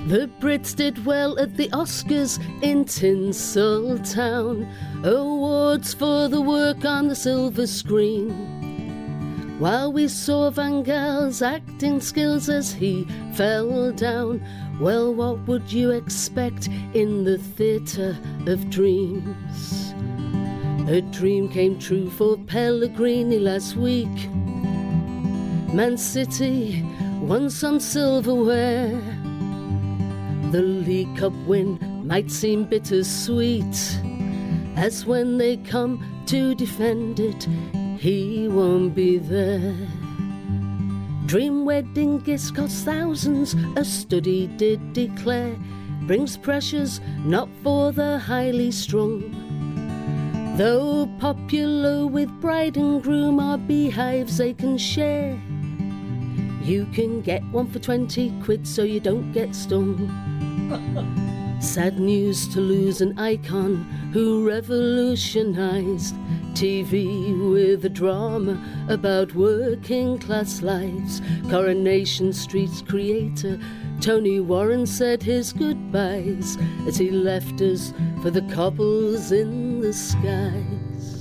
The Brits did well at the Oscars in Tinseltown. Awards for the work on the silver screen. While we saw Van Gaal's acting skills as he fell down. Well, what would you expect in the theatre of dreams? A dream came true for Pellegrini last week. Man City won some silverware. The League Cup win might seem bittersweet, as when they come to defend it, he won't be there. Dream wedding gifts cost thousands, a study did declare. Brings pressures not for the highly strung. Though popular with bride and groom are beehives they can share. You can get one for 20 quid so you don't get stung. Sad news to lose an icon who revolutionised TV with a drama about working class lives. Coronation Street's creator Tony Warren said his goodbyes as he left us for the cobbles in the skies.